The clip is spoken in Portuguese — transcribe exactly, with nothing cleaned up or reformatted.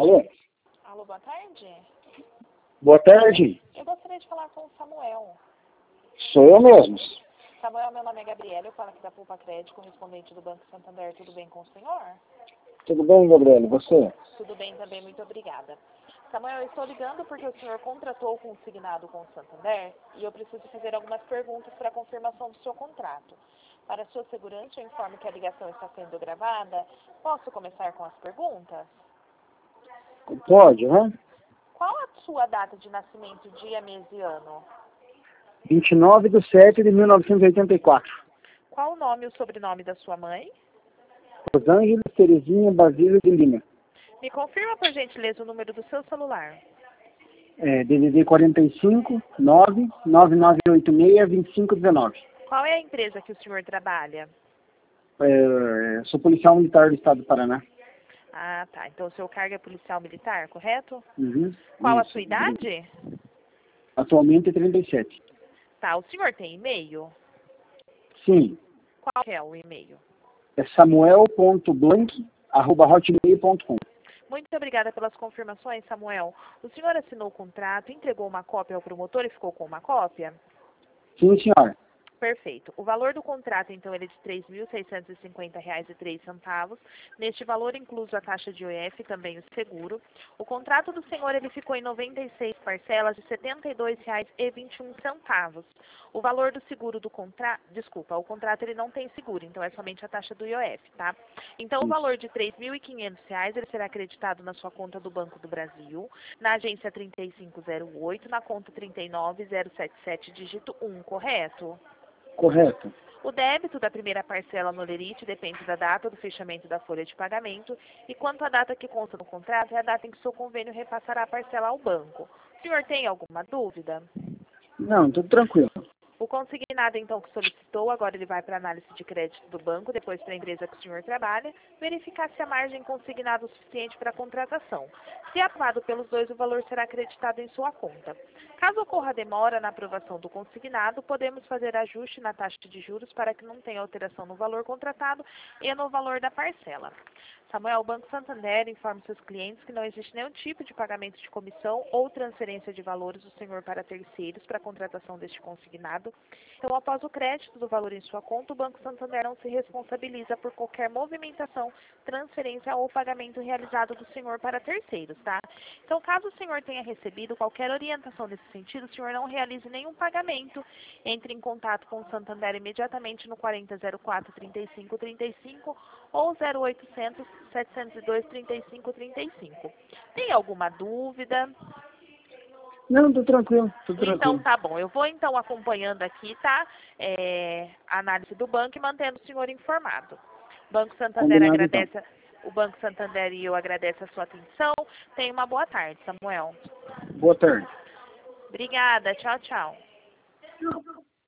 Alô? Alô, boa tarde. Boa tarde. Eu gostaria de falar com o Samuel. Sou eu mesmo. Samuel, meu nome é Gabriela, eu falo aqui da Pulpa Crédito, correspondente do Banco Santander. Tudo bem com o senhor? Tudo bem, Gabriela? E você? Tudo bem também, muito obrigada. Samuel, eu estou ligando porque o senhor contratou o consignado com o Santander e eu preciso fazer algumas perguntas para a confirmação do seu contrato. Para sua segurança, eu informo que a ligação está sendo gravada. Posso começar com as perguntas? Pode, né? Qual a sua data de nascimento, dia, mês e ano? vinte e nove de setembro de mil novecentos e oitenta e quatro. Qual o nome e o sobrenome da sua mãe? Rosângela Terezinha Basílio de Lima. Me confirma, por gentileza, o número do seu celular. É, D D D quarenta e cinco, nove nove nove oito seis, dois cinco um nove. Qual é a empresa que o senhor trabalha? É, sou policial militar do estado do Paraná. Ah, tá. Então o seu cargo é policial militar, correto? Uhum, Qual a isso. sua idade? Atualmente é trinta e sete. Tá. O senhor tem e-mail? Sim. Qual é o e-mail? É samuel ponto blank arroba hotmail ponto com. Muito obrigada pelas confirmações, Samuel. O senhor assinou o contrato, entregou uma cópia ao promotor e ficou com uma cópia? Sim, senhor. Perfeito. O valor do contrato, então, ele é de três mil seiscentos e cinquenta reais e três centavos. Neste valor, incluso a taxa de O F e também o seguro. O contrato do senhor, ele ficou em noventa e seis parcelas de setenta e dois reais e vinte e um centavos. O valor do seguro do contrato, desculpa, o contrato ele não tem seguro, então é somente a taxa do I O F, tá? Então, o valor de três mil e quinhentos reais, ele será acreditado na sua conta do Banco do Brasil, na agência trinta e cinco zero oito, na conta trinta e nove zero setenta e sete, dígito um, correto? Correto. O débito da primeira parcela no lerite depende da data do fechamento da folha de pagamento e quanto à data que consta no contrato é a data em que seu convênio repassará a parcela ao banco. O senhor tem alguma dúvida? Não, tudo tranquilo. O consignado, então, que solicitou, agora ele vai para a análise de crédito do banco, depois para a empresa que o senhor trabalha, verificar se a margem consignada é o suficiente para a contratação. Se aprovado pelos dois, o valor será acreditado em sua conta. Caso ocorra demora na aprovação do consignado, podemos fazer ajuste na taxa de juros para que não tenha alteração no valor contratado e no valor da parcela. Samuel, o Banco Santander informa seus clientes que não existe nenhum tipo de pagamento de comissão ou transferência de valores do senhor para terceiros para a contratação deste consignado. Então, após o crédito do valor em sua conta, o Banco Santander não se responsabiliza por qualquer movimentação, transferência ou pagamento realizado do senhor para terceiros, tá? Então, caso o senhor tenha recebido qualquer orientação nesse sentido, o senhor não realize nenhum pagamento, entre em contato com o Santander imediatamente no quarenta zero quatro, trinta e cinco trinta e cinco ou zero oitocentos, setecentos e dois, trinta e cinco trinta e cinco. Tem alguma dúvida? Não, tudo tranquilo, tudo tranquilo. Então tá bom, eu vou então acompanhando aqui, tá? É, a análise do banco e mantendo o senhor informado. O Banco Santander Combinado, agradece, então. o Banco Santander e eu agradeço a sua atenção. Tenha uma boa tarde, Samuel. Boa tarde. Obrigada, tchau, tchau.